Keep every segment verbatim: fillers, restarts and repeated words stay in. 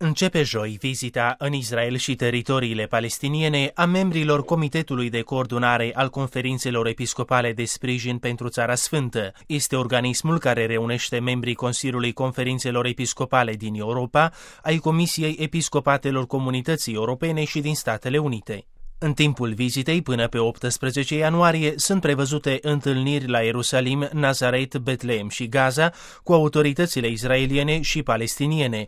Începe joi vizita în Israel și teritoriile palestiniene a membrilor Comitetului de Coordonare al Conferințelor Episcopale de Sprijin pentru Țara Sfântă. Este organismul care reunește membrii Consiliului Conferințelor Episcopale din Europa, ai Comisiei Episcopatelor Comunității Europene și din Statele Unite. În timpul vizitei, până pe optsprezece ianuarie, sunt prevăzute întâlniri la Ierusalim, Nazaret, Betlehem și Gaza cu autoritățile israeliene și palestiniene,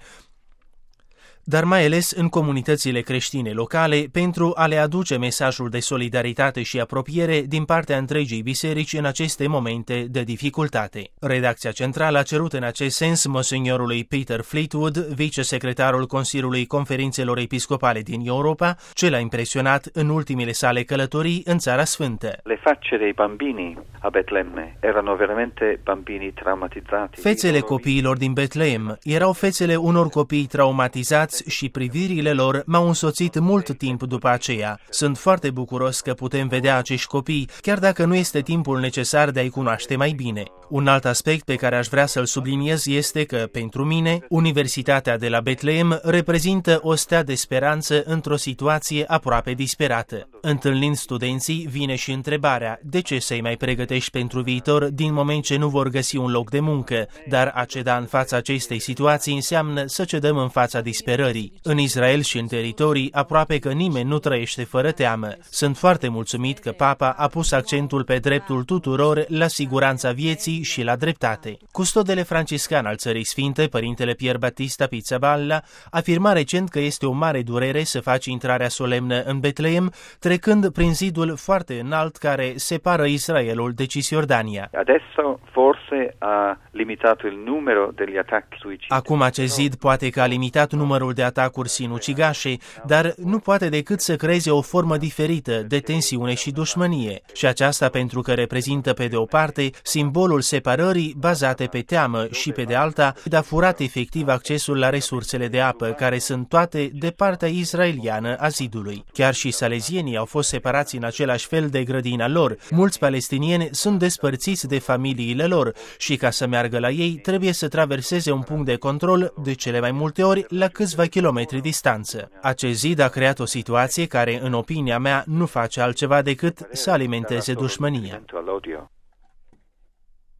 dar mai ales în comunitățile creștine locale, pentru a le aduce mesajul de solidaritate și apropiere din partea întregii biserici în aceste momente de dificultate. Redacția centrală a cerut în acest sens monsignorului Peter Fleetwood, vicesecretarul Consiliului Conferințelor Episcopale din Europa, ce l-a impresionat în ultimele sale călătorii în Țara Sfântă. Le facce dei bambini a Betlemme erano veramente bambini traumatizzati. Fețele copiilor din Betlehem erau fețele unor copii traumatizați și privirile lor m-au însoțit mult timp după aceea. Sunt foarte bucuros că putem vedea acești copii, chiar dacă nu este timpul necesar de a-i cunoaște mai bine. Un alt aspect pe care aș vrea să-l subliniez este că, pentru mine, Universitatea de la Betlehem reprezintă o stea de speranță într-o situație aproape disperată. Întâlnind studenții, vine și întrebarea, de ce să-i mai pregătești pentru viitor din moment ce nu vor găsi un loc de muncă, dar a ceda în fața acestei situații înseamnă să cedăm în fața disperării. În Israel și în teritorii, aproape că nimeni nu trăiește fără teamă. Sunt foarte mulțumit că Papa a pus accentul pe dreptul tuturor la siguranța vieții și la dreptate. Custodele franciscan al Țării Sfinte, părintele Pier Battista Pizzaballa, afirma recent că este o mare durere să faci intrarea solemnă în Betlehem, trecând prin zidul foarte înalt care separă Israelul de Cisjordania. Adesso forse ha limitato il numero degli attacchi suicidi. Acum acest zid poate că a limitat numărul de atacuri sinucigașe, dar nu poate decât să creeze o formă diferită de tensiune și dușmănie. Și aceasta pentru că reprezintă pe de o parte simbolul separării bazate pe teamă și pe de alta de a furat efectiv accesul la resursele de apă, care sunt toate de partea israeliană a zidului. Chiar și salezienii au fost separați în același fel de grădina lor. Mulți palestinieni sunt despărțiți de familiile lor și ca să meargă la ei trebuie să traverseze un punct de control de cele mai multe ori la câțiva kilometri distanță. Acest zid a creat o situație care, în opinia mea, nu face altceva decât să alimenteze dușmănia.